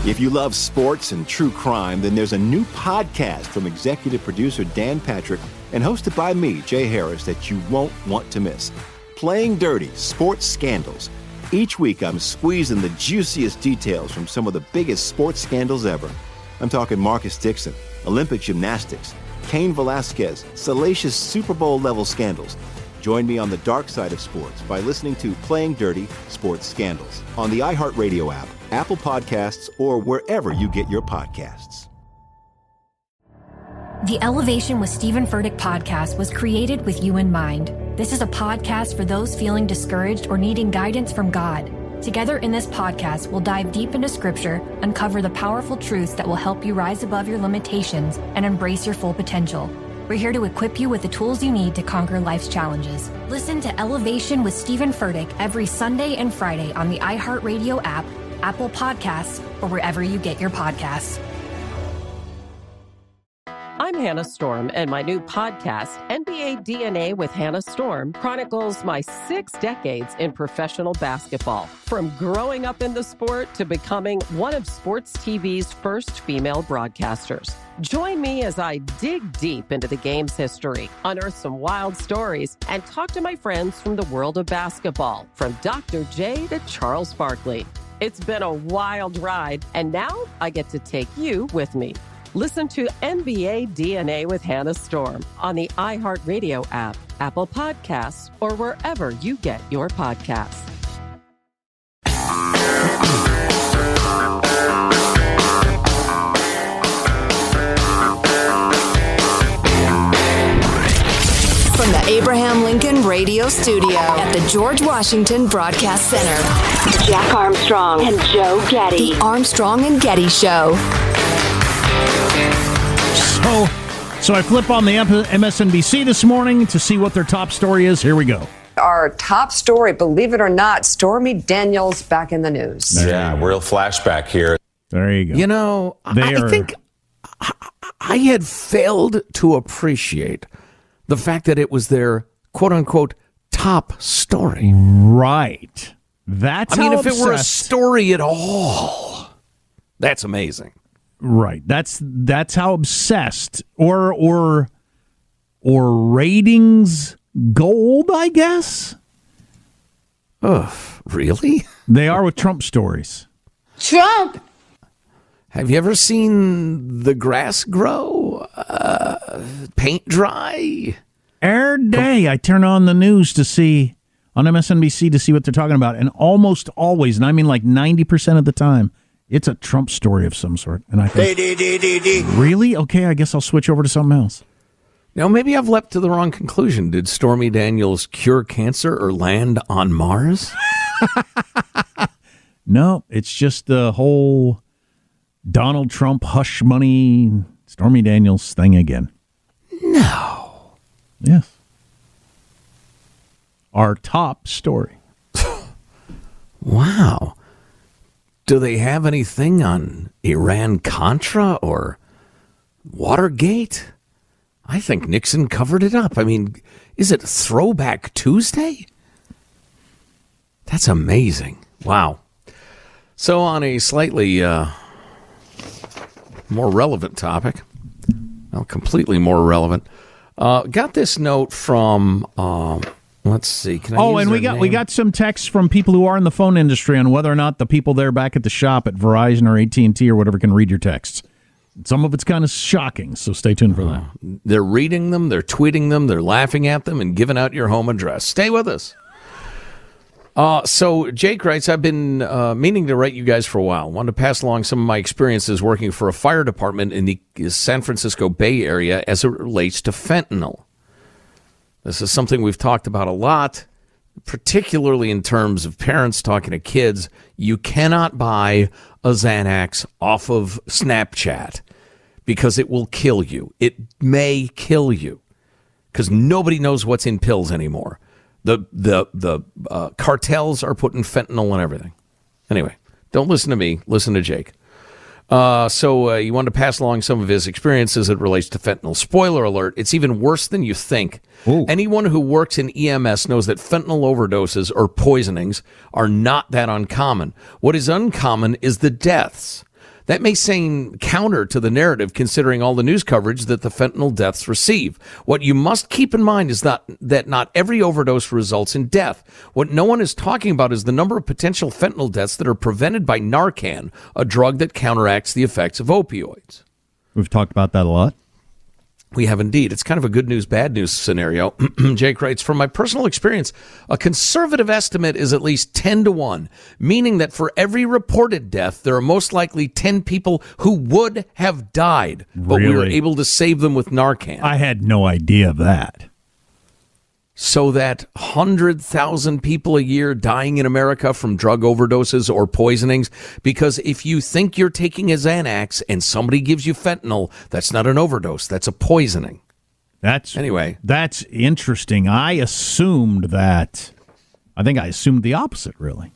If you love sports and true crime, then there's a new podcast from executive producer Dan Patrick and hosted by me, Jay Harris, that you won't want to miss. Playing Dirty: Sports Scandals. Each week, I'm squeezing the juiciest details from some of the biggest sports scandals ever. I'm talking Marcus Dixon, Olympic gymnastics, Cain Velasquez, salacious Super Bowl-level scandals. Join me on the dark side of sports by listening to Playing Dirty: Sports Scandals on the iHeartRadio app, Apple Podcasts, or wherever you get your podcasts. The Elevation with Stephen Furtick podcast was created with you in mind. This is a podcast for those feeling discouraged or needing guidance from God. Together in this podcast, we'll dive deep into Scripture, uncover the powerful truths that will help you rise above your limitations and embrace your full potential. We're here to equip you with the tools you need to conquer life's challenges. Listen to Elevation with Stephen Furtick every Sunday and Friday on the iHeartRadio app, Apple Podcasts, or wherever you get your podcasts. I'm Hannah Storm, and my new podcast, NBA DNA with Hannah Storm, chronicles my 6 decades in professional basketball. From growing up in the sport to becoming one of sports TV's first female broadcasters. Join me as I dig deep into the game's history, unearth some wild stories, and talk to my friends from the world of basketball, from Dr. J to Charles Barkley. It's been a wild ride, and now I get to take you with me. Listen to NBA DNA with Hannah Storm on the iHeartRadio app, Apple Podcasts, or wherever you get your podcasts. From the Abraham Lincoln Radio Studio at the George Washington Broadcast Center, Jack Armstrong and Joe Getty. The Armstrong and Getty Show. So I flip on the MSNBC this morning to see what their top story is. Here we go. Our top story, believe it or not, Stormy Daniels back in the news. Yeah, real flashback here. There you go. You know, I think I had failed to appreciate the fact that it was their quote-unquote top story. Right. That's I mean, how if it were a story at all, that's amazing. Right. That's how obsessed or ratings gold, I guess. Ugh, really? They are with Trump stories. Trump! Have you ever seen the grass grow? Paint dry? Every day I turn on the news to see, on MSNBC to see what they're talking about. And almost always, and I mean like 90% of the time, it's a Trump story of some sort. And I think, really? Okay, I guess I'll switch over to something else. Now, maybe I've leapt to the wrong conclusion. Did Stormy Daniels cure cancer or land on Mars? No, it's just the whole Donald Trump hush money, Stormy Daniels thing again. No. Yes. Our top story. Wow. Do they have anything on Iran-Contra or Watergate? I think Nixon covered it up. I mean, is it Throwback Tuesday? That's amazing. Wow. So on a slightly more relevant topic, well, completely more relevant, got this note from... let's see. Can I use and we got some texts from people who are in the phone industry on whether or not the people there back at the shop at Verizon or AT&T or whatever can read your texts. Some of it's kind of shocking, so stay tuned for that. They're reading them, they're tweeting them, they're laughing at them, and giving out your home address. Stay with us. So Jake writes, I've been meaning to write you guys for a while. Wanted to pass along some of my experiences working for a fire department in the San Francisco Bay Area as it relates to fentanyl. This is something we've talked about a lot, particularly in terms of parents talking to kids. You cannot buy a Xanax off of Snapchat because it will kill you. It may kill you because nobody knows what's in pills anymore. The cartels are putting fentanyl in everything. Anyway, don't listen to me. Listen to Jake. So you wanted to pass along some of his experiences as it relates to fentanyl. Spoiler alert, it's even worse than you think. Ooh. Anyone who works in EMS knows that fentanyl overdoses or poisonings are not that uncommon. What is uncommon is the deaths. That may seem counter to the narrative considering all the news coverage that the fentanyl deaths receive. What you must keep in mind is that not every overdose results in death. What no one is talking about is the number of potential fentanyl deaths that are prevented by Narcan, a drug that counteracts the effects of opioids. We've talked about that a lot. We have indeed. It's kind of a good news, bad news scenario. Jake writes, from my personal experience, a conservative estimate is at least 10-1, meaning that for every reported death, there are most likely 10 people who would have died, but we were able to save them with Narcan. I had no idea of that. So that 100,000 people a year dying in America from drug overdoses or poisonings, because if you think you're taking a Xanax and somebody gives you fentanyl, that's not an overdose, that's a poisoning. That's interesting. I assumed the opposite, really.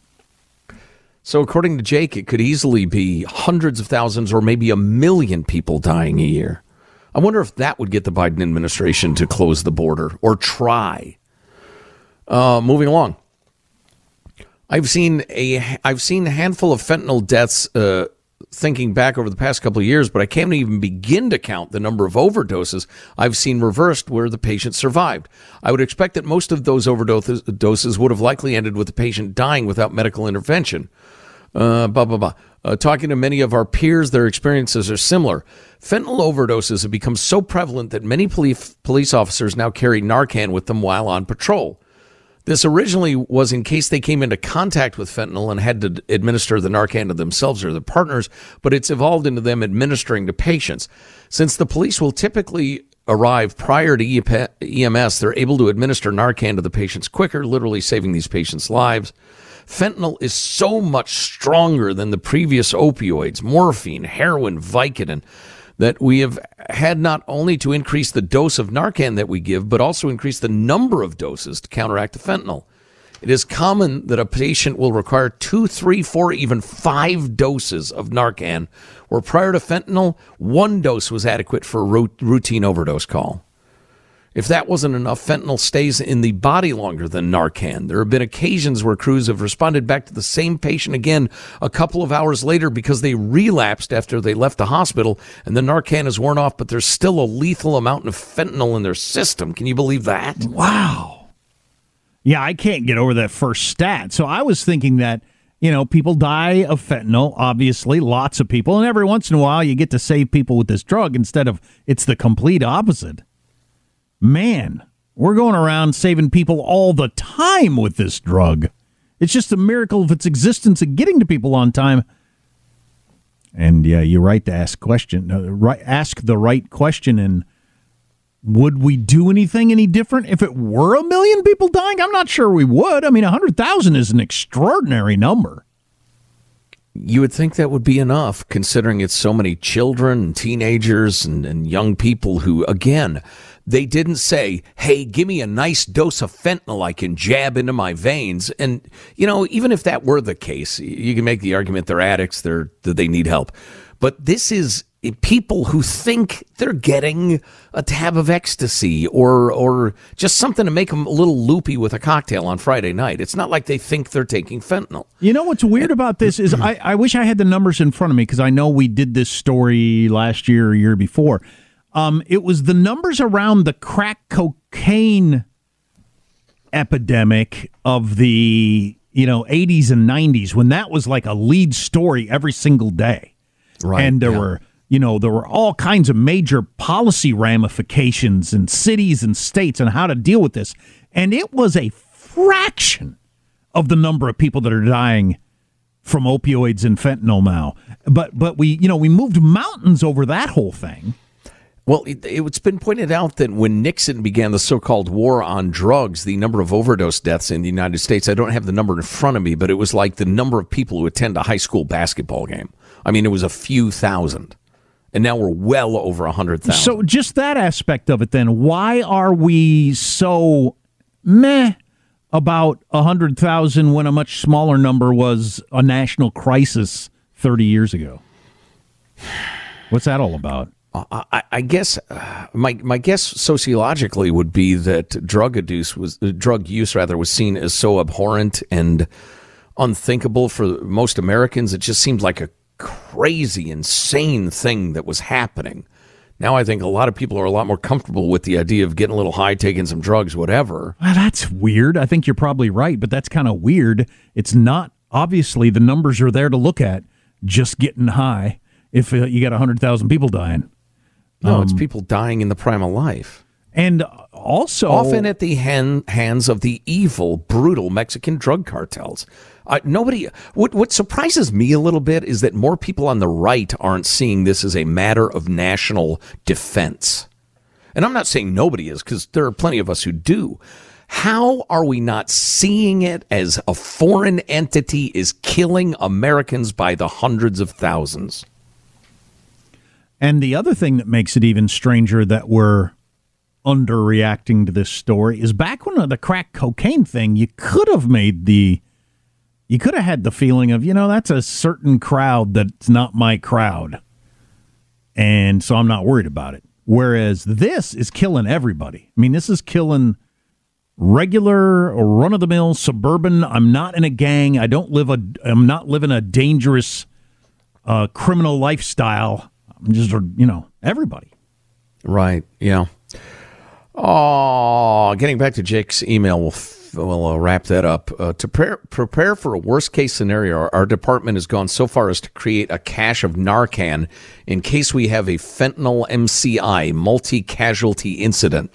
So according to Jake, it could easily be hundreds of thousands or maybe 1 million people dying a year. I wonder if that would get the Biden administration to close the border or try. Moving along. I've seen a handful of fentanyl deaths thinking back over the past couple of years, but I can't even begin to count the number of overdoses I've seen reversed where the patient survived. I would expect that most of those overdoses would have likely ended with the patient dying without medical intervention. Talking to many of our peers, their experiences are similar. Fentanyl overdoses have become so prevalent that many police officers now carry Narcan with them while on patrol. This originally was in case they came into contact with fentanyl and had to administer the Narcan to themselves or their partners, but it's evolved into them administering to patients. Since the police will typically arrive prior to EMS, they're able to administer Narcan to the patients quicker, literally saving these patients' lives. Fentanyl is so much stronger than the previous opioids, morphine, heroin, Vicodin, that we have had not only to increase the dose of Narcan that we give, but also increase the number of doses to counteract the fentanyl. It is common that a patient will require 2, 3, 4, even 5 doses of Narcan, where prior to fentanyl, 1 dose was adequate for a routine overdose call. If that wasn't enough, fentanyl stays in the body longer than Narcan. There have been occasions where crews have responded back to the same patient again a couple of hours later because they relapsed after they left the hospital and the Narcan is worn off, but there's still a lethal amount of fentanyl in their system. Can you believe that? Wow. Yeah, I can't get over that first stat. So I was thinking that, people die of fentanyl, obviously, lots of people, and every once in a while you get to save people with this drug instead of it's the complete opposite. Man, we're going around saving people all the time with this drug. It's just a miracle of its existence and getting to people on time. And yeah, you're right to ask ask the right question. And would we do anything any different if it were 1 million people dying? I'm not sure we would. I mean, 100,000 is an extraordinary number. You would think that would be enough, considering it's so many children and teenagers and young people who, again, they didn't say, hey, give me a nice dose of fentanyl I can jab into my veins. And, even if that were the case, you can make the argument they're addicts, that they need help. But this is people who think they're getting a tab of ecstasy or just something to make them a little loopy with a cocktail on Friday night. It's not like they think they're taking fentanyl. You know what's weird about this is I wish I had the numbers in front of me because I know we did this story last year or year before. It was the numbers around the crack cocaine epidemic of the 80s and 90s when that was like a lead story every single day. Right. And there were all kinds of major policy ramifications in cities and states on how to deal with this. And it was a fraction of the number of people that are dying from opioids and fentanyl now. But we moved mountains over that whole thing. Well, it's been pointed out that when Nixon began the so-called war on drugs, the number of overdose deaths in the United States, I don't have the number in front of me, but it was like the number of people who attend a high school basketball game. I mean, it was a few thousand. And now we're well over 100,000. So just that aspect of it then, why are we so meh about 100,000 when a much smaller number was a national crisis 30 years ago? What's that all about? I guess my guess sociologically would be that drug use was seen as so abhorrent and unthinkable for most Americans. It just seemed like a crazy, insane thing that was happening. Now I think a lot of people are a lot more comfortable with the idea of getting a little high, taking some drugs, whatever. Well, that's weird. I think you're probably right, but that's kind of weird. It's not, obviously, the numbers are there to look at, just getting high if you got 100,000 people dying. No, it's people dying in the prime of life. And also, often at the hands of the evil, brutal Mexican drug cartels. What surprises me a little bit is that more people on the right aren't seeing this as a matter of national defense. And I'm not saying nobody is, because there are plenty of us who do. How are we not seeing it as a foreign entity is killing Americans by the hundreds of thousands? And the other thing that makes it even stranger that we're underreacting to this story is back when the crack cocaine thing, you could have had the feeling of, that's a certain crowd that's not my crowd. And so I'm not worried about it. Whereas this is killing everybody. I mean, this is killing regular or run-of-the-mill suburban. I'm not in a gang. I'm not living a dangerous criminal lifestyle. I'm just, everybody. Right, yeah. Oh, getting back to Jake's email, we'll wrap that up. To prepare for a worst-case scenario, our department has gone so far as to create a cache of Narcan in case we have a fentanyl MCI, multi-casualty incident.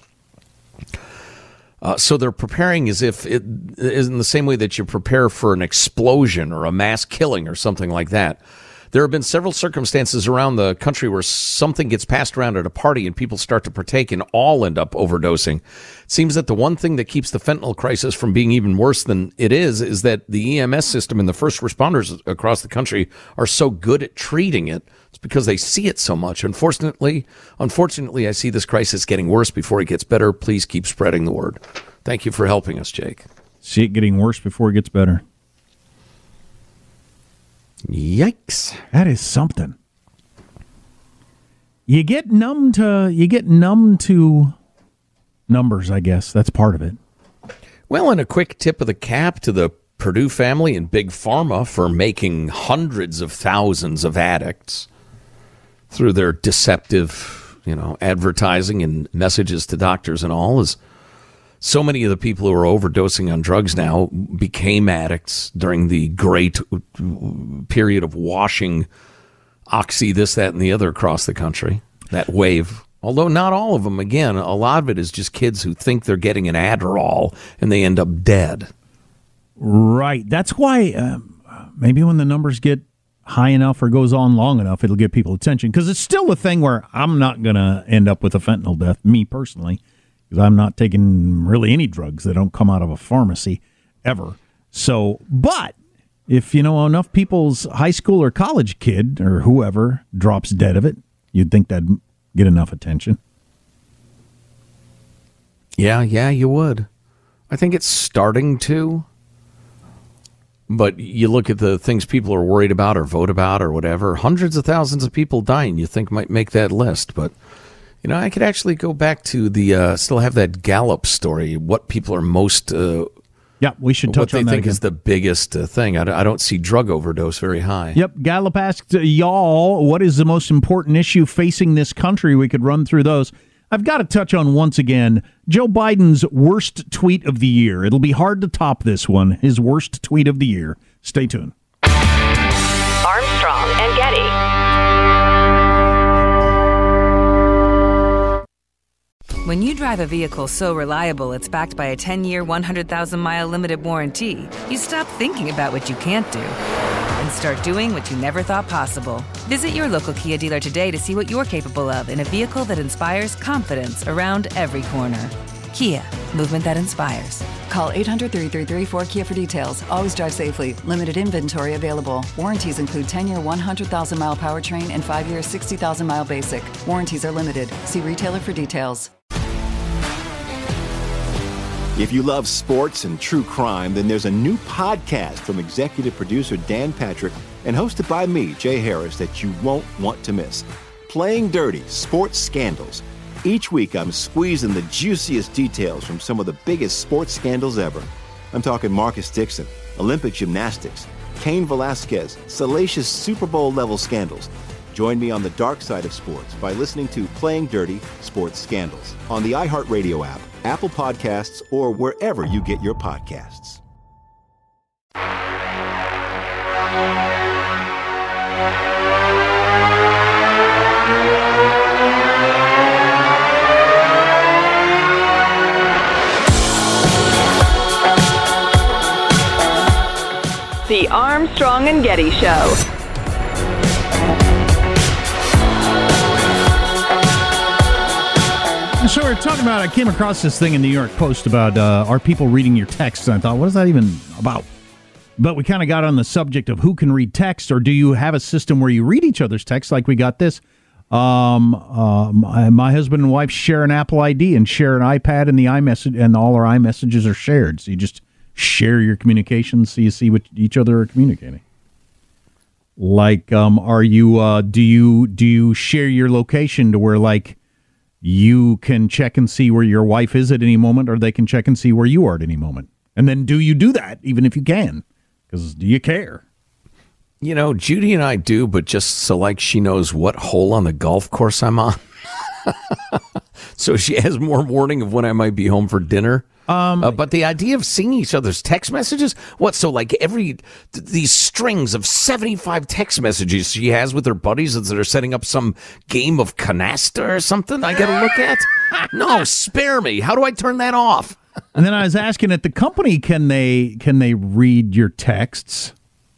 So they're preparing as if it is in the same way that you prepare for an explosion or a mass killing or something like that. There have been several circumstances around the country where something gets passed around at a party and people start to partake and all end up overdosing. It seems that the one thing that keeps the fentanyl crisis from being even worse than it is that the EMS system and the first responders across the country are so good at treating it. It's because they see it so much. Unfortunately, I see this crisis getting worse before it gets better. Please keep spreading the word. Thank you for helping us, Jake. See it getting worse before it gets better. Yikes. That is something. You get numb to numbers, I guess. That's part of it. Well, and a quick tip of the cap to the Purdue family and Big Pharma for making hundreds of thousands of addicts through their deceptive, advertising and messages to doctors and all. Is so many of the people who are overdosing on drugs now became addicts during the great period of washing Oxy, this, that, and the other across the country, that wave. Although not all of them. Again, a lot of it is just kids who think they're getting an Adderall and they end up dead. Right. That's why maybe when the numbers get high enough or goes on long enough, it'll get people attention. Because it's still a thing where I'm not going to end up with a fentanyl death, me personally. Because I'm not taking really any drugs that don't come out of a pharmacy ever. So, but if enough people's high school or college kid or whoever drops dead of it, you'd think that'd get enough attention. Yeah, you would. I think it's starting to. But you look at the things people are worried about or vote about or whatever, hundreds of thousands of people dying you think might make that list, but I could actually go back to the still have that Gallup story. What people are most we should touch on that. What they think again. is the biggest thing. I don't see drug overdose very high. Yep. Gallup asked y'all, what is the most important issue facing this country? We could run through those. I've got to touch on once again Joe Biden's worst tweet of the year. It'll be hard to top this one. His worst tweet of the year. Stay tuned. Armstrong and Getty. When you drive a vehicle so reliable it's backed by a 10-year, 100,000-mile limited warranty, you stop thinking about what you can't do and start doing what you never thought possible. Visit your local Kia dealer today to see what you're capable of in a vehicle that inspires confidence around every corner. Kia, movement that inspires. Call 800-333-4KIA for details. Always drive safely. Limited inventory available. Warranties include 10-year 100,000-mile powertrain and 5-year 60,000-mile basic. Warranties are limited. See retailer for details. If you love sports and true crime, then there's a new podcast from executive producer Dan Patrick and hosted by me, Jay Harris, that you won't want to miss. Playing Dirty: Sports Scandals. Each week, I'm squeezing the juiciest details from some of the biggest sports scandals ever. I'm talking Marcus Dixon, Olympic gymnastics, Cain Velasquez, salacious Super Bowl-level scandals. Join me on the dark side of sports by listening to Playing Dirty Sports Scandals on the iHeartRadio app, Apple Podcasts, or wherever you get your podcasts. The Armstrong and Getty Show. So we're talking about, I came across this thing in New York Post about are people reading your texts, and I thought, what is that even about? But we kind of got on the subject of who can read text, or do you have a system where you read each other's texts like we got this? My husband and wife share an Apple ID and share an iPad and the iMessage, and all our iMessages are shared. So you just share your communications so you see what each other are communicating. Like, do you share your location to where, like, you can check and see where your wife is at any moment, or they can check and see where you are at any moment? And then do you do that even if you can? Because do you care? You know, Judy and I do, but just so like she knows what hole on the golf course I'm on. So she has more warning of when I might be home for dinner. But the idea of seeing each other's text messages, so like these strings of 75 text messages she has with her buddies that are setting up some game of canasta or something I got to look at? No, spare me. How do I turn that off? And then I was asking at the company, can they read your texts?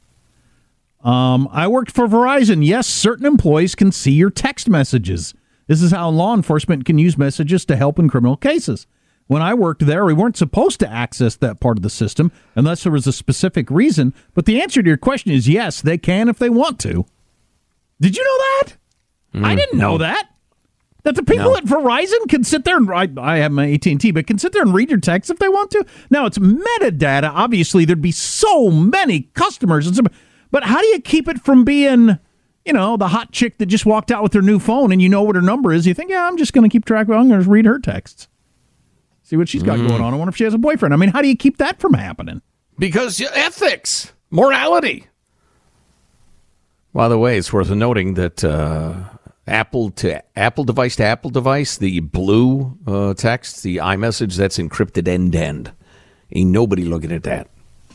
I worked for Verizon. Yes, certain employees can see your text messages. This is how law enforcement can use messages to help in criminal cases. When I worked there, we weren't supposed to access that part of the system unless there was a specific reason. But the answer to your question is yes, they can if they want to. Did you know that? I didn't know that. That the people at Verizon can sit there and I have my AT&T, but can sit there and read your text if they want to. Now, it's metadata. Obviously, there'd be so many customers. But how do you keep it from being, the hot chick that just walked out with her new phone and you know what her number is? You think, I'm just going to keep track of it. I'm going to read her texts. See what she's got going on. I wonder if she has a boyfriend. I mean, how do you keep that from happening? Because ethics, morality. By the way, it's worth noting that Apple device to Apple device, the blue text, the iMessage, that's encrypted end-to-end. Ain't nobody looking at that.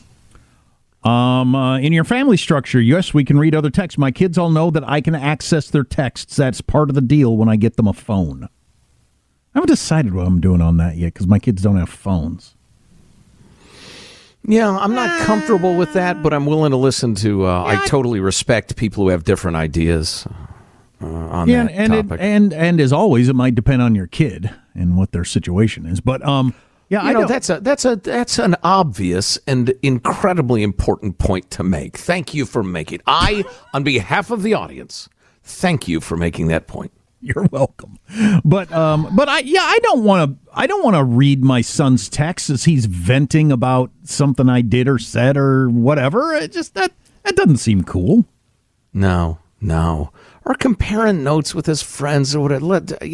In your family structure, yes, we can read other texts. My kids all know that I can access their texts. That's part of the deal when I get them a phone. I haven't decided what I'm doing on that yet because my kids don't have phones. Yeah, I'm not comfortable with that, but I'm willing to listen to. I totally respect people who have different ideas on that topic. And as always, it might depend on your kid and what their situation is. But that's an obvious and incredibly important point to make. Thank you for making it. On behalf of the audience, thank you for making that point. You're welcome. But I don't want to read my son's texts as he's venting about something I did or said or whatever. It just that doesn't seem cool. No. Or comparing notes with his friends or whatever.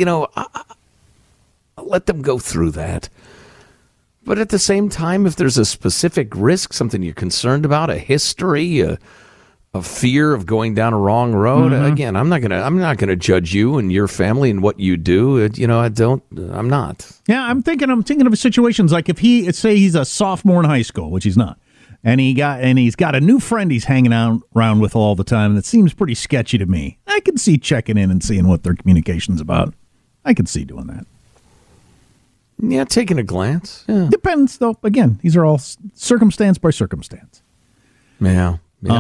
Let them go through that. But at the same time, if there's a specific risk, something you're concerned about, a history, a fear of going down a wrong road, again, I'm not gonna judge you and your family and what you do. I'm not. Yeah, I'm thinking of situations like if say he's a sophomore in high school, which he's not, and he's got a new friend he's hanging out around with all the time, and it seems pretty sketchy to me. I can see checking in and seeing what their communication's about. I can see doing that. Yeah, taking a glance. Yeah. Depends, though. Again, these are all circumstance by circumstance. Yeah.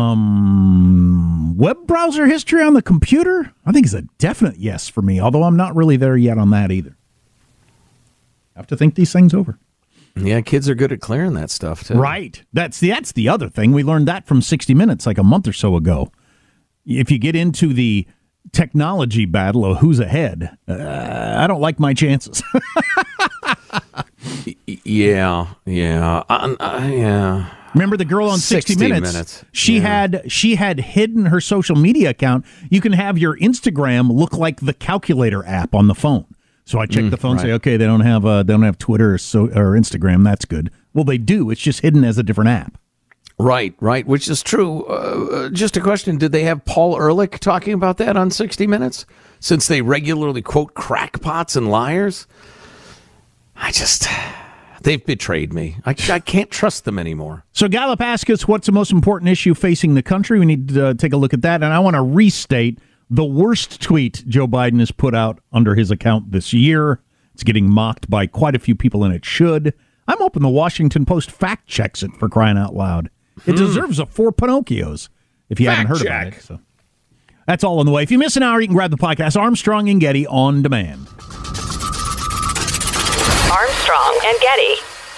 Web browser history on the computer? I think is a definite yes for me, although I'm not really there yet on that either. I have to think these things over. Yeah, kids are good at clearing that stuff, too. Right. That's the other thing. We learned that from 60 Minutes like a month or so ago. If you get into the technology battle of who's ahead, I don't like my chances. Yeah. Remember the girl on 60 Minutes? She had hidden her social media account. You can have your Instagram look like the calculator app on the phone. So I check the phone and say, okay, they don't have Twitter or Instagram. That's good. Well, they do. It's just hidden as a different app. Right, which is true. Just a question, did they have Paul Ehrlich talking about that on 60 Minutes? Since they regularly quote crackpots and liars? They've betrayed me. I can't trust them anymore. So Gallup asked us what's the most important issue facing the country. We need to take a look at that. And I want to restate the worst tweet Joe Biden has put out under his account this year. It's getting mocked by quite a few people, and it should. I'm hoping the Washington Post fact checks it, for crying out loud. It deserves a 4 Pinocchios, if you haven't heard about it. So that's all on the way. If you miss an hour, you can grab the podcast Armstrong and Getty on demand. Armstrong and Getty.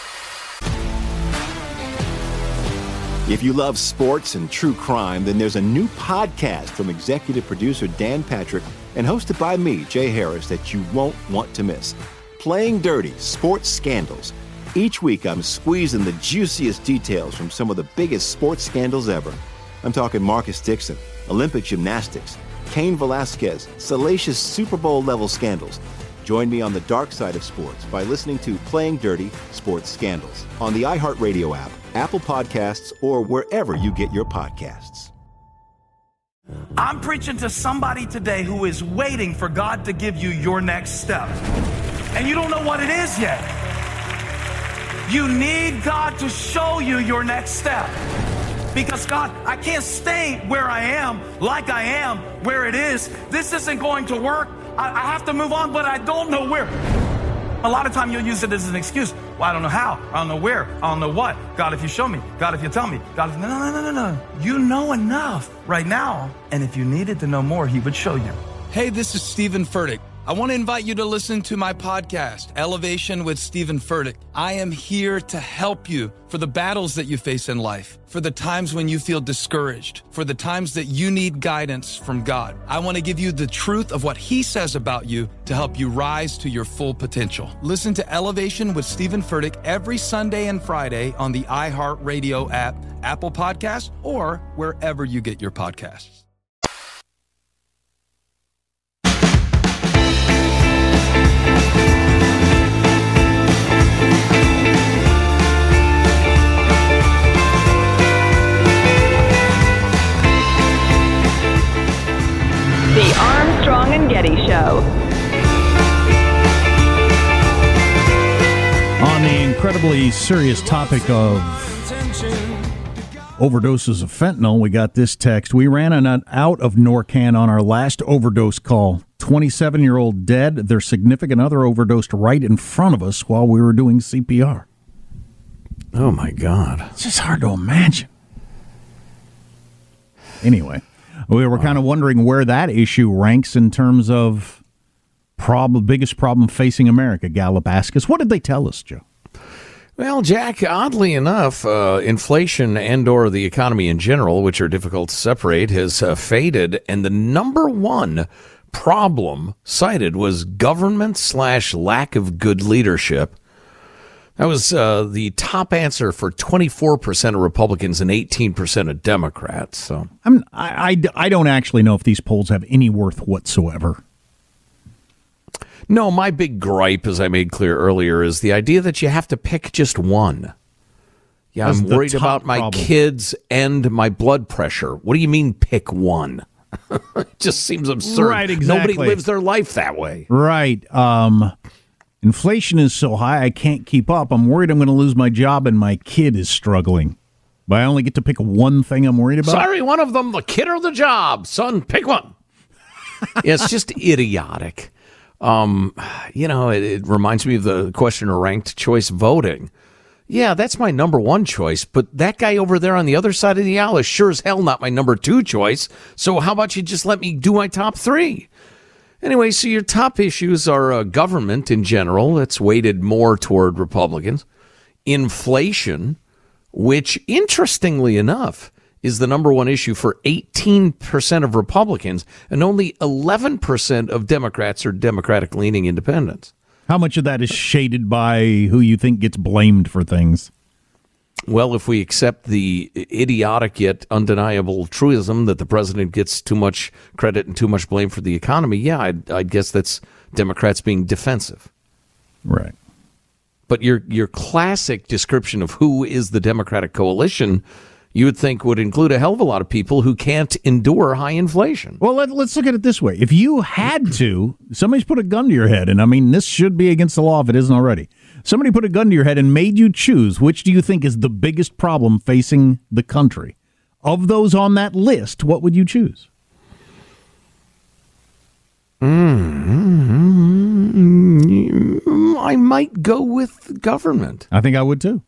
If you love sports and true crime, then there's a new podcast from executive producer Dan Patrick and hosted by me, Jay Harris, that you won't want to miss. Playing Dirty: Sports Scandals. Each week, I'm squeezing the juiciest details from some of the biggest sports scandals ever. I'm talking Marcus Dixon, Olympic gymnastics, Cain Velasquez, salacious Super Bowl-level scandals. Join me on the dark side of sports by listening to Playing Dirty: Sports Scandals on the iHeartRadio app, Apple Podcasts, or wherever you get your podcasts. I'm preaching to somebody today who is waiting for God to give you your next step. And you don't know what it is yet. You need God to show you your next step. Because God, I can't stay where I am, like I am, where it is. This isn't going to work. I have to move on, but I don't know where. A lot of time you'll use it as an excuse. Well, I don't know how. I don't know where. I don't know what. God, if you show me. God, if you tell me. God, if... No. You know enough right now. And if you needed to know more, he would show you. Hey, this is Stephen Furtick. I want to invite you to listen to my podcast, Elevation with Stephen Furtick. I am here to help you for the battles that you face in life, for the times when you feel discouraged, for the times that you need guidance from God. I want to give you the truth of what he says about you to help you rise to your full potential. Listen to Elevation with Stephen Furtick every Sunday and Friday on the iHeartRadio app, Apple Podcasts, or wherever you get your podcasts. The Armstrong and Getty Show. On the incredibly serious topic of overdoses of fentanyl, we got this text. We ran out of Norcan on our last overdose call. 27-year-old dead. Their significant other overdosed right in front of us while we were doing CPR. Oh, my God. It's just hard to imagine. Anyway. We were kind of wondering where that issue ranks in terms of biggest problem facing America. Gallup asked us. What did they tell us, Joe? Well, Jack, oddly enough, inflation and or the economy in general, which are difficult to separate, has faded. And the number one problem cited was government/lack of good leadership. That was the top answer for 24% of Republicans and 18% of Democrats. So I don't actually know if these polls have any worth whatsoever. No, my big gripe, as I made clear earlier, is the idea that you have to pick just one. Yeah, I'm worried about my kids and my blood pressure. What do you mean pick one? It just seems absurd. Right, exactly. Nobody lives their life that way. Right. Inflation is so high I can't keep up. I'm worried I'm going to lose my job and my kid is struggling. But I only get to pick one thing I'm worried about? Sorry, one of them, the kid or the job. Son, pick one. Yeah, it's just idiotic. It reminds me of the question of ranked choice voting. Yeah, that's my number one choice, but that guy over there on the other side of the aisle is sure as hell not my number two choice. So how about you just let me do my top three? Anyway, so your top issues are government in general. That's weighted more toward Republicans. Inflation, which, interestingly enough, is the number one issue for 18% of Republicans, and only 11% of Democrats are Democratic-leaning independents. How much of that is shaded by who you think gets blamed for things? Well, if we accept the idiotic yet undeniable truism that the president gets too much credit and too much blame for the economy, yeah, I'd guess that's Democrats being defensive. Right. But your classic description of who is the Democratic coalition, you would think would include a hell of a lot of people who can't endure high inflation. Well, let's look at it this way. If you had to, somebody's put a gun to your head, and I mean, this should be against the law if it isn't already. Somebody put a gun to your head and made you choose, which do you think is the biggest problem facing the country? Of those on that list, what would you choose? I might go with government. I think I would too.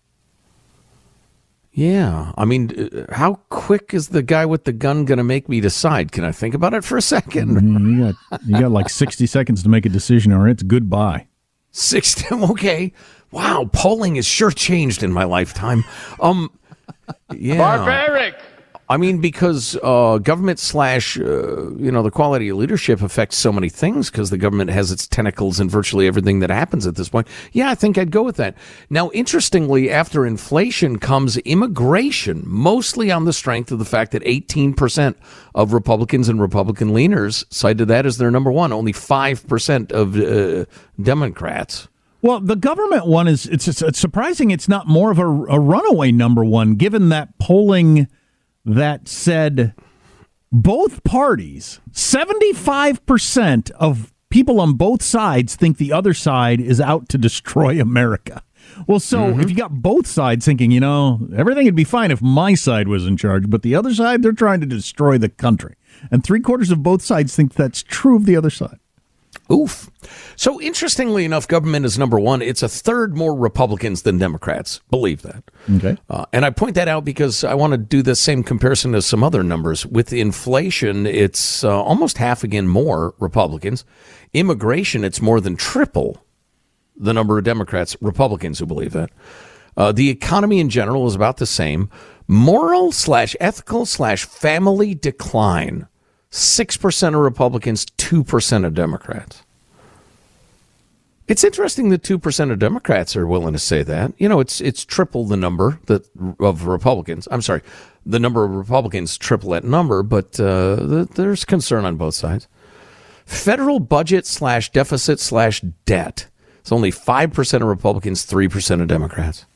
Yeah. I mean, how quick is the guy with the gun going to make me decide? Can I think about it for a second? You got like 60 seconds to make a decision, or it's goodbye. 60. Okay. Wow. Polling has sure changed in my lifetime. Yeah. Barbaric. I mean, because government / the quality of leadership affects so many things because the government has its tentacles in virtually everything that happens at this point. Yeah, I think I'd go with that. Now, interestingly, after inflation comes immigration, mostly on the strength of the fact that 18% of Republicans and Republican leaners cited that as their number one. Only 5% of Democrats. Well, the government one it's surprising it's not more of a runaway number one, given that polling that said both parties, 75% of people on both sides think the other side is out to destroy America. Well, so if you got both sides thinking, everything would be fine if my side was in charge, but the other side, they're trying to destroy the country. And 3/4 of both sides think that's true of the other side. Oof. So interestingly enough, government is number one. It's a third more Republicans than Democrats. Believe that. Okay. And I point that out because I want to do the same comparison as some other numbers. With inflation, it's almost half again more Republicans. Immigration, it's more than triple the number of Democrats, Republicans who believe that. The economy in general is about the same. Moral / ethical / family decline. 6% of Republicans, 2% of Democrats. It's interesting that 2% of Democrats are willing to say that. It's triple the number of Republicans. I'm sorry, the number of Republicans triple that number, but there's concern on both sides. Federal budget / deficit / debt. It's only 5% of Republicans, 3% of Democrats.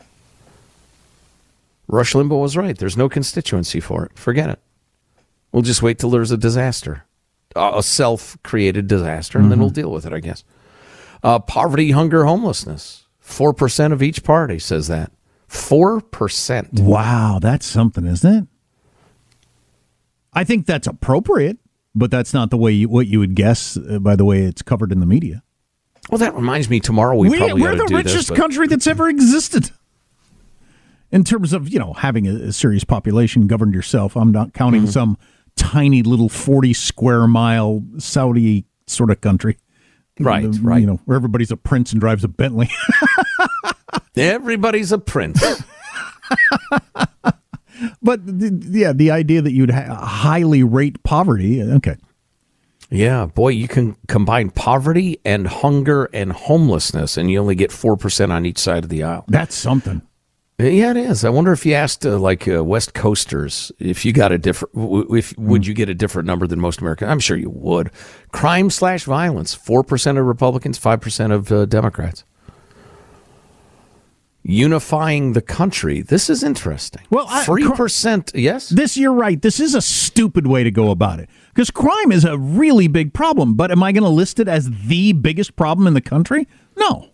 Rush Limbaugh was right. There's no constituency for it. Forget it. We'll just wait till there's a disaster, a self-created disaster, and then we'll deal with it, I guess. Poverty, hunger, homelessness. 4% of each party says that. 4%. Wow, that's something, isn't it? I think that's appropriate, but that's not the way what you would guess by the way it's covered in the media. Well, that reminds me, tomorrow we're the richest country that's ever existed. In terms of, having a serious population governed yourself. I'm not counting some tiny little 40 square mile Saudi sort of country. Right. Where everybody's a prince and drives a Bentley. Everybody's a prince. But, the idea that you'd highly rate poverty, okay. Yeah, boy, you can combine poverty and hunger and homelessness, and you only get 4% on each side of the aisle. That's something. Yeah, it is. I wonder if you asked West Coasters if you got a different, would you get a different number than most Americans? I'm sure you would. Crime / violence, 4% of Republicans, 5% of Democrats. Unifying the country. This is interesting. Well, 3%. Yes. You're right. This is a stupid way to go about it because crime is a really big problem. But am I going to list it as the biggest problem in the country? No.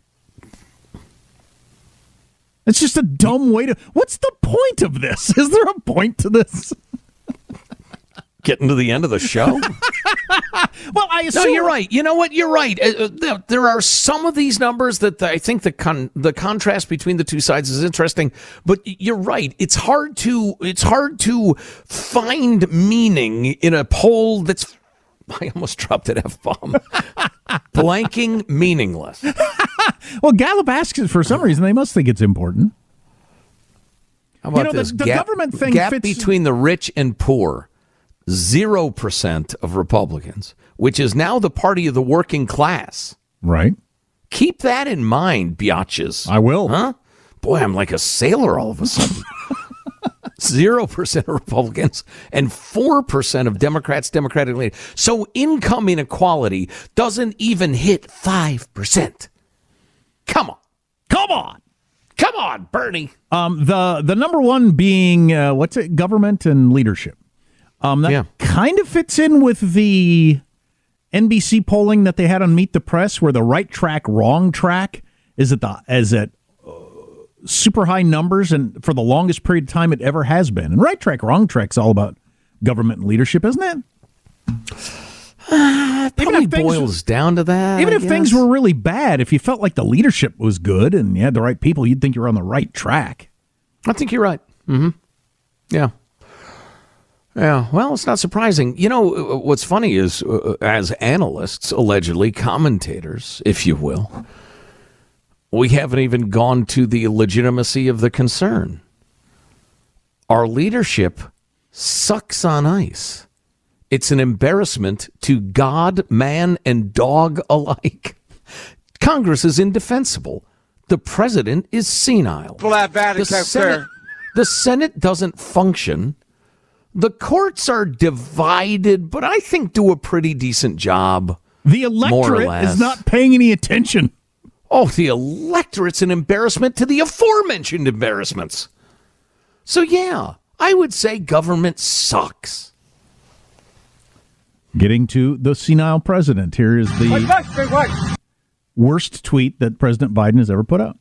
It's just a dumb way to... What's the point of this? Is there a point to this? Getting to the end of the show? Well, I assume... No, you're right. You know what? You're right. There are some of these numbers that I think the contrast between the two sides is interesting. But you're right. It's hard to find meaning in a poll that's... I almost dropped an F-bomb. Blanking meaningless. Well, Gallup asks it for some reason. They must think it's important. How about this? The government thing gap fits... between the rich and poor. 0% of Republicans, which is now the party of the working class. Right. Keep that in mind, biatches. I will. Huh? Boy, I'm like a sailor all of a sudden. 0% of Republicans and 4% of Democrats, Democratic leaders. So income inequality doesn't even hit 5%. Come on. Come on, Bernie. The number one being, government and leadership. That kind of fits in with the NBC polling that they had on Meet the Press, where the right track, wrong track is at super high numbers, and for the longest period of time it ever has been. And right track, wrong track's all about government and leadership, isn't it? It probably boils down to that. Even if things were really bad, if you felt like the leadership was good and you had the right people, you'd think you were on the right track. I think you're right. Mm-hmm. Yeah. Yeah, well, it's not surprising. You know, what's funny is, as analysts, allegedly commentators, if you will, we haven't even gone to the legitimacy of the concern. Our leadership sucks on ice. It's an embarrassment to God, man, and dog alike. Congress is indefensible. The president is senile. The Senate doesn't function. The courts are divided, but I think do a pretty decent job. The electorate is not paying any attention. Oh, the electorate's an embarrassment to the aforementioned embarrassments. So, yeah, I would say government sucks. Getting to the senile president, here is the worst tweet that President Biden has ever put out.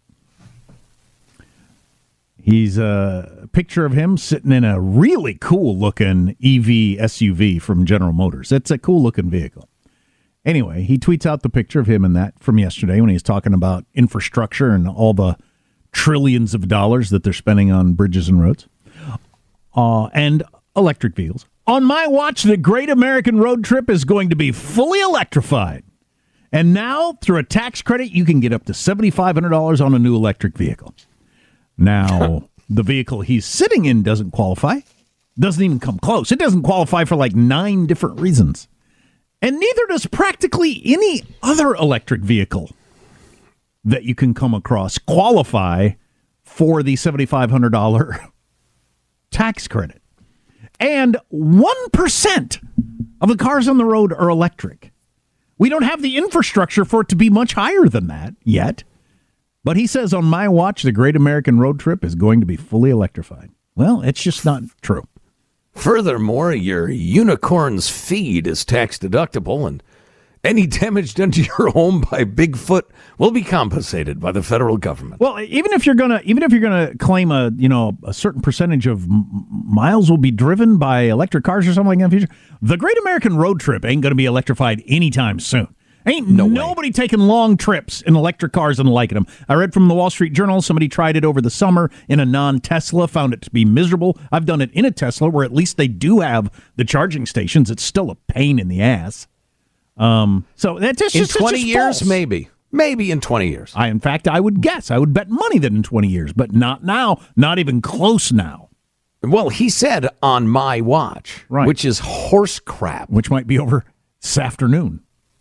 He's a picture of him sitting in a really cool-looking EV SUV from General Motors. It's a cool-looking vehicle. Anyway, he tweets out the picture of him in that from yesterday when he's talking about infrastructure and all the trillions of dollars that they're spending on bridges and roads and electric vehicles. On my watch, the Great American Road Trip is going to be fully electrified. And now, through a tax credit, you can get up to $7,500 on a new electric vehicle. Now, the vehicle he's sitting in doesn't qualify. Doesn't even come close. It doesn't qualify for like 9 different reasons. And neither does practically any other electric vehicle that you can come across qualify for the $7,500 tax credit. And 1% of the cars on the road are electric. We don't have the infrastructure for it to be much higher than that yet. But he says, on my watch, the Great American Road Trip is going to be fully electrified. Well, it's just not true. Furthermore, your unicorn's feed is tax deductible, and any damage done to your home by Bigfoot will be compensated by the federal government. Well, even if you're gonna claim a certain percentage of miles will be driven by electric cars or something like that in the future, the Great American Road Trip ain't gonna be electrified anytime soon. Ain't nobody taking long trips in electric cars and liking them. I read from the Wall Street Journal, somebody tried it over the summer in a non-Tesla, found it to be miserable. I've done it in a Tesla where at least they do have the charging stations. It's still a pain in the ass. So that's just in 20 years, false. maybe in 20 years. In fact, I would bet money that in 20 years, but not now, not even close now. Well, he said on my watch, right, which is horse crap. Which might be over this afternoon.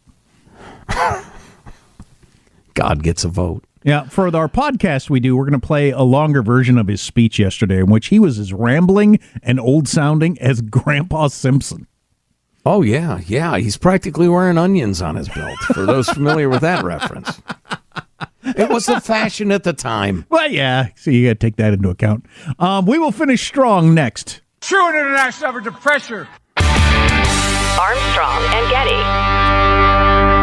God gets a vote. Yeah, for our podcast we're going to play a longer version of his speech yesterday in which he was as rambling and old-sounding as Grandpa Simpson. Oh, yeah. He's practically wearing onions on his belt, for those familiar with that reference. It was the fashion at the time. Well, yeah, so you got to take that into account. We will finish strong next. True international effort to pressure. Armstrong and Getty.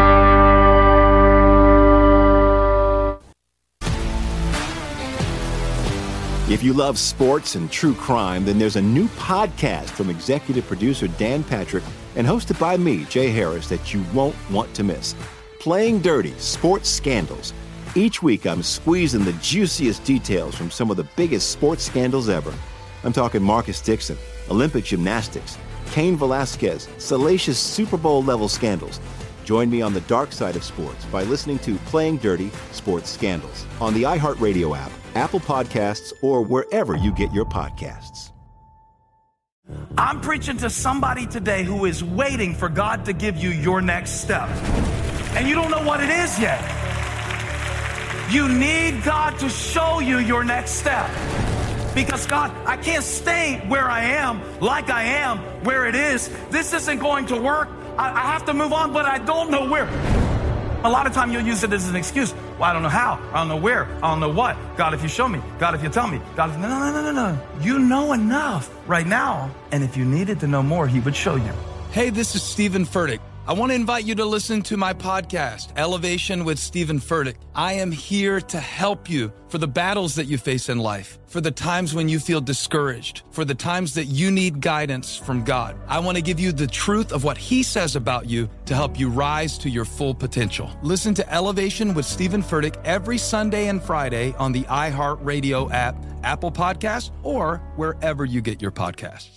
If you love sports and true crime, then there's a new podcast from executive producer Dan Patrick and hosted by me, Jay Harris, that you won't want to miss. Playing Dirty: Sports Scandals. Each week, I'm squeezing the juiciest details from some of the biggest sports scandals ever. I'm talking Marcus Dixon, Olympic gymnastics, Cain Velasquez, salacious Super Bowl-level scandals. Join me on the dark side of sports by listening to Playing Dirty: Sports Scandals on the iHeartRadio app, Apple Podcasts, or wherever you get your podcasts. I'm preaching to somebody today who is waiting for God to give you your next step. And you don't know what it is yet. You need God to show you your next step. Because God, I can't stay where I am, like I am, where it is. This isn't going to work. I have to move on, but I don't know where. A lot of time you'll use it as an excuse. Well, I don't know how. I don't know where. I don't know what. God, if you show me. God, if you tell me. God, if... No. You know enough right now. And if you needed to know more, he would show you. Hey, this is Stephen Furtick. I want to invite you to listen to my podcast, Elevation with Stephen Furtick. I am here to help you for the battles that you face in life, for the times when you feel discouraged, for the times that you need guidance from God. I want to give you the truth of what he says about you to help you rise to your full potential. Listen to Elevation with Stephen Furtick every Sunday and Friday on the iHeartRadio app, Apple Podcasts, or wherever you get your podcasts.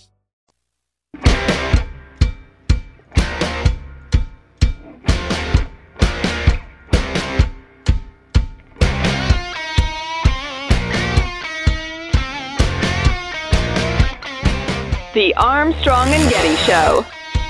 The Armstrong and Getty Show.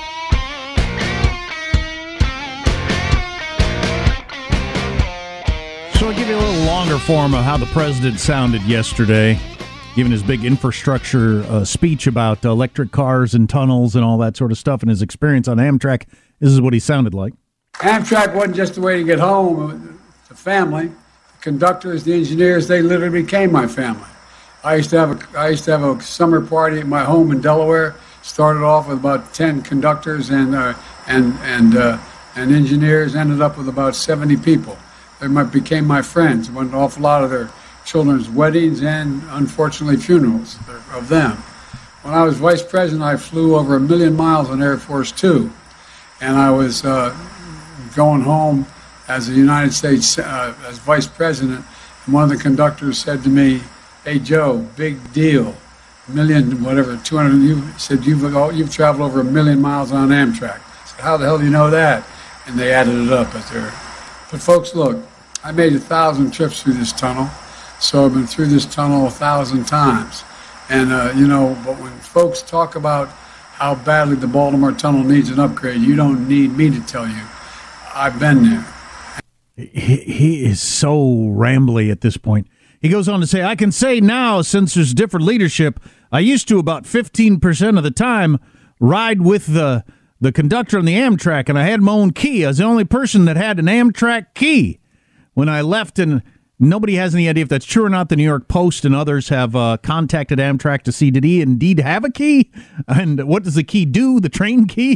So I'll give you a little longer form of how the president sounded yesterday, giving his big infrastructure speech about electric cars and tunnels and all that sort of stuff and his experience on Amtrak. This is what he sounded like. Amtrak wasn't just a way to get home. The family, the conductors, the engineers, they literally became my family. I used to have a summer party at my home in Delaware. Started off with about 10 conductors and engineers. Ended up with about 70 people. They became my friends. Went an awful lot of their children's weddings and, unfortunately, funerals of them. When I was vice president, I flew over 1 million miles on Air Force Two, and I was going home as the United States as vice president. And one of the conductors said to me, "Hey, Joe, big deal. 200, you said you've traveled over 1 million miles on Amtrak." I said, "How the hell do you know that?" And they added it up as there. But folks, look, I made 1,000 trips through this tunnel. So I've been through this tunnel 1,000 times. And, but when folks talk about how badly the Baltimore tunnel needs an upgrade, you don't need me to tell you. I've been there. He is so rambly at this point. He goes on to say, "I can say now, since there's different leadership, I used to about 15% of the time ride with the conductor on the Amtrak, and I had my own key. I was the only person that had an Amtrak key when I left." And nobody has any idea if that's true or not. The New York Post and others have contacted Amtrak to see, did he indeed have a key? And what does the key do, the train key?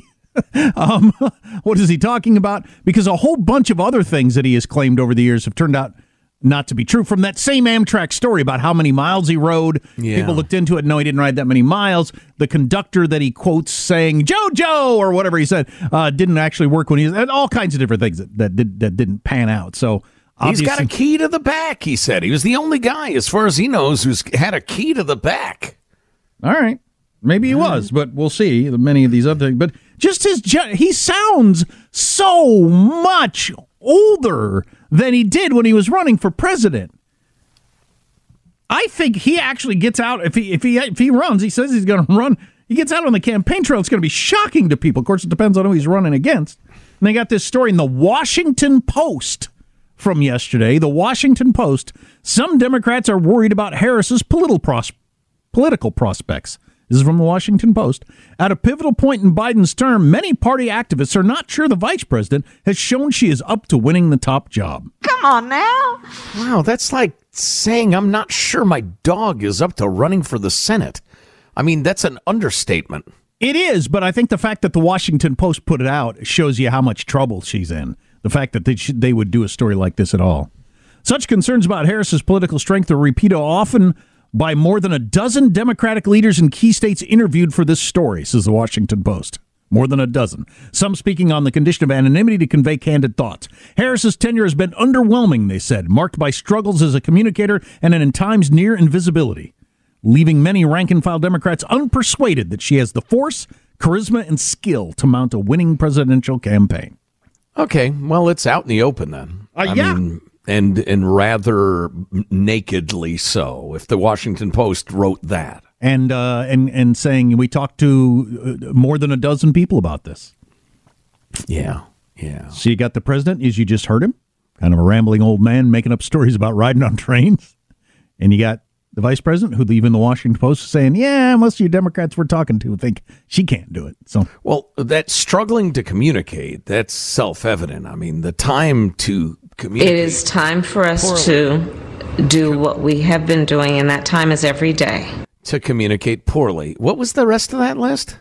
What is he talking about? Because a whole bunch of other things that he has claimed over the years have turned out not to be true. From that same Amtrak story about how many miles he rode, people looked into it. No, he didn't ride that many miles. The conductor that he quotes saying "JoJo" or whatever he said didn't actually work when he was, and all kinds of different things that didn't pan out. So he's got a key to the back. He said he was the only guy, as far as he knows, who's had a key to the back. All right, maybe he was, but we'll see. Many of these other things, but just he sounds so much older than he did when he was running for president. I think he actually gets out, if he runs, he says he's going to run, he gets out on the campaign trail, it's going to be shocking to people. Of course, it depends on who he's running against. And they got this story in the Washington Post from yesterday. The Washington Post, some Democrats are worried about Harris's political prospects. This is from the Washington Post. At a pivotal point in Biden's term, many party activists are not sure the vice president has shown she is up to winning the top job. Come on now. Wow, that's like saying I'm not sure my dog is up to running for the Senate. I mean, that's an understatement. It is, but I think the fact that the Washington Post put it out shows you how much trouble she's in. The fact that they would do a story like this at all. Such concerns about Harris's political strength are repeated often by more than a dozen Democratic leaders in key states interviewed for this story, says the Washington Post. More than a dozen. Some speaking on the condition of anonymity to convey candid thoughts. Harris's tenure has been underwhelming, they said, marked by struggles as a communicator and in times near invisibility, leaving many rank-and-file Democrats unpersuaded that she has the force, charisma, and skill to mount a winning presidential campaign. Okay, well, it's out in the open then. I mean, and rather nakedly so, if the Washington Post wrote that. And saying we talked to more than a dozen people about this. Yeah. So you got the president, as you just heard him, kind of a rambling old man making up stories about riding on trains. And you got the vice president, who even the Washington Post is saying, yeah, most of you Democrats we're talking to think she can't do it. So, well, that struggling to communicate, that's self-evident. I mean, the time to communicate. It is time for us to do what we have been doing, and that time is every day. To communicate poorly. What was the rest of that list?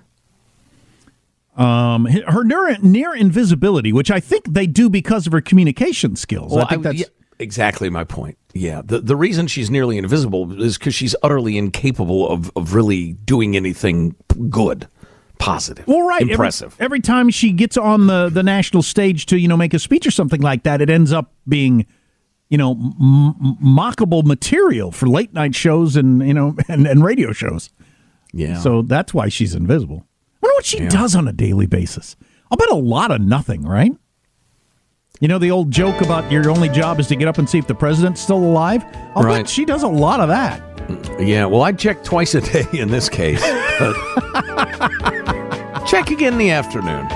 Her near invisibility, which I think they do because of her communication skills. Well, I think that's exactly my point. Yeah, the reason she's nearly invisible is because she's utterly incapable of really doing anything good, positive, impressive. Every time she gets on the national stage to make a speech or something like that, it ends up being mockable material for late night shows and radio shows. Yeah, so that's why she's invisible. I wonder what she does on a daily basis. I'll bet a lot of nothing, right? The old joke about your only job is to get up and see if the president's still alive? I'll bet she does a lot of that. Yeah, well, I check twice a day in this case. Check again in the afternoon.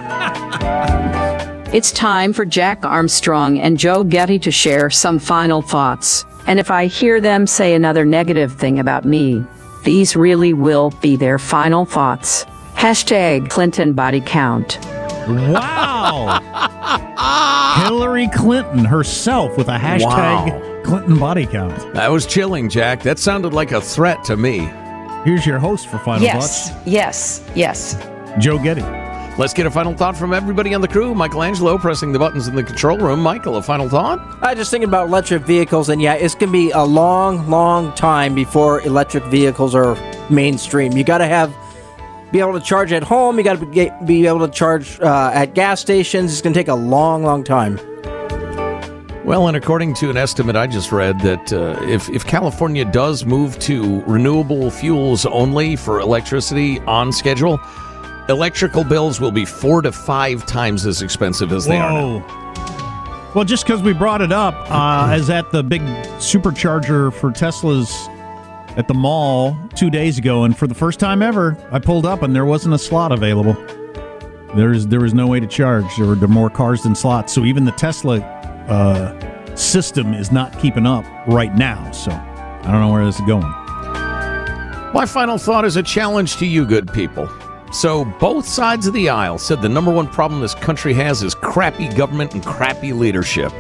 It's time for Jack Armstrong and Joe Getty to share some final thoughts. And if I hear them say another negative thing about me, these really will be their final thoughts. Hashtag Clinton body count. Wow. Hillary Clinton herself with a hashtag Clinton body count. That was chilling, Jack. That sounded like a threat to me. Here's your host for final thoughts. Yes. Joe Getty. Let's get a final thought from everybody on the crew. Michelangelo pressing the buttons in the control room. Michael, a final thought? I just thinking about electric vehicles, and it's going to be a long, long time before electric vehicles are mainstream. You got to be able to charge at home. You got to be able to charge at gas stations. It's going to take a long, long time. Well, and according to an estimate I just read, that if California does move to renewable fuels only for electricity on schedule, electrical bills will be 4 to 5 times as expensive as they are now. Well, just because we brought it up, as at the big supercharger for Teslas at the mall 2 days ago, and for the first time ever, I pulled up and there wasn't a slot available. There was no way to charge. There were more cars than slots, so even the Tesla system is not keeping up right now. So I don't know where this is going. My final thought is a challenge to you good people. So both sides of the aisle said the number one problem this country has is crappy government and crappy leadership.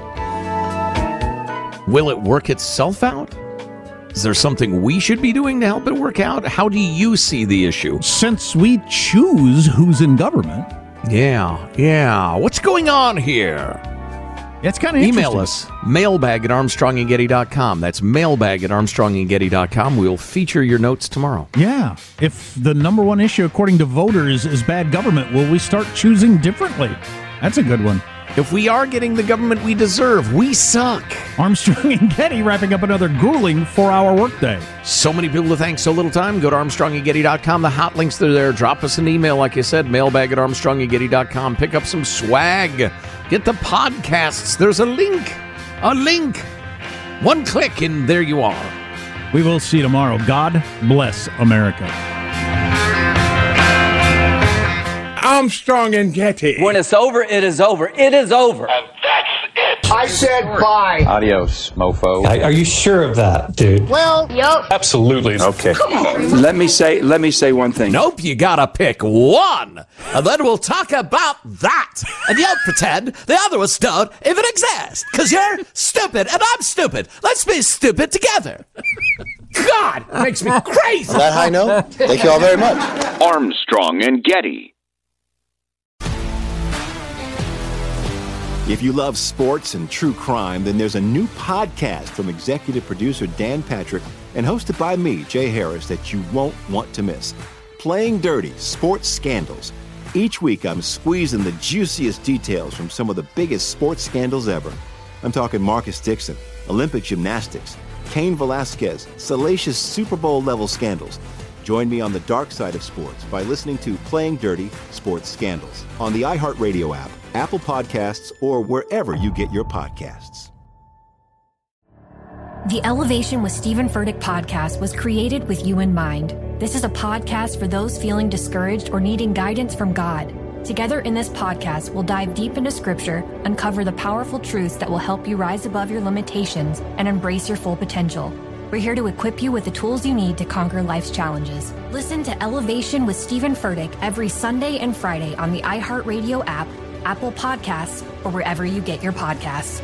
Will it work itself out? Is there something we should be doing to help it work out? How do you see the issue? Since we choose who's in government. Yeah. What's going on here? It's kind of interesting. Email us, mailbag@armstrongandgetty.com. That's mailbag@armstrongandgetty.com. We'll feature your notes tomorrow. Yeah. If the number one issue, according to voters, is bad government, will we start choosing differently? That's a good one. If we are getting the government we deserve, we suck. Armstrong and Getty wrapping up another grueling 4-hour workday. So many people to thank, so little time. Go to armstrongandgetty.com. The hot links are there. Drop us an email, like you said, mailbag@armstrongandgetty.com. Pick up some swag. Get the podcasts. There's a link. One click, and there you are. We will see you tomorrow. God bless America. Armstrong and Getty. When it's over, it is over. It is over. And that's it. I said bye. Adios, mofo. Are you sure of that, dude? Well, yep. Absolutely. Okay. Come on. Let me say one thing. Nope, you gotta pick one. And then we'll talk about that. And you'll pretend the other ones don't even exist. Because you're stupid and I'm stupid. Let's be stupid together. God, it makes me crazy. That high note? Thank you all very much. Armstrong and Getty. If you love sports and true crime, then there's a new podcast from executive producer Dan Patrick and hosted by me, Jay Harris, that you won't want to miss. Playing Dirty: Sports Scandals. Each week, I'm squeezing the juiciest details from some of the biggest sports scandals ever. I'm talking Marcus Dixon, Olympic gymnastics, Cain Velasquez, salacious Super Bowl-level scandals. Join me on the dark side of sports by listening to Playing Dirty: Sports Scandals on the iHeartRadio app, Apple Podcasts, or wherever you get your podcasts. The Elevation with Stephen Furtick podcast was created with you in mind. This is a podcast for those feeling discouraged or needing guidance from God. Together in this podcast, we'll dive deep into Scripture, uncover the powerful truths that will help you rise above your limitations and embrace your full potential. We're here to equip you with the tools you need to conquer life's challenges. Listen to Elevation with Stephen Furtick every Sunday and Friday on the iHeartRadio app, Apple Podcasts, or wherever you get your podcasts.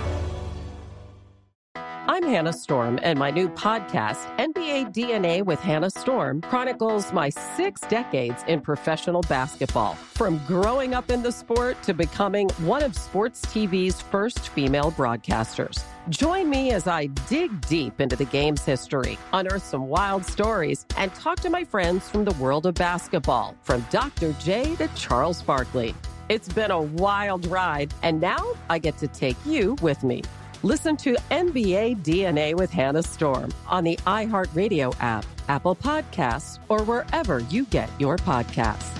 I'm Hannah Storm, and my new podcast, NBA DNA with Hannah Storm, chronicles my 6 decades in professional basketball. From growing up in the sport to becoming one of sports TV's first female broadcasters. Join me as I dig deep into the game's history, unearth some wild stories, and talk to my friends from the world of basketball, from Dr. J to Charles Barkley. It's been a wild ride, and now I get to take you with me. Listen to NBA DNA with Hannah Storm on the iHeartRadio app, Apple Podcasts, or wherever you get your podcasts.